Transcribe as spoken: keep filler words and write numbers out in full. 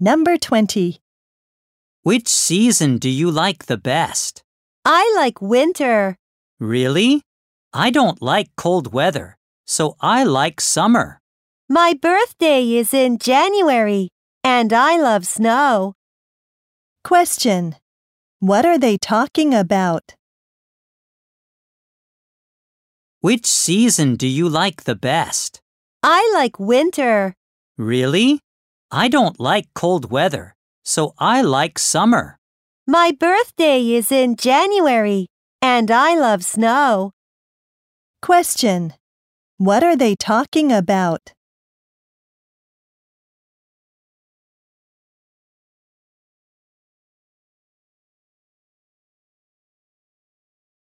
Number twenty. Which season do you like the best? I like winter. Really? I don't like cold weather, so I like summer. My birthday is in January, and I love snow. Question. What are they talking about? Which season do you like the best? I like winter. Really? I don't like cold weather, so I like summer. My birthday is in January, and I love snow. Question. What are they talking about?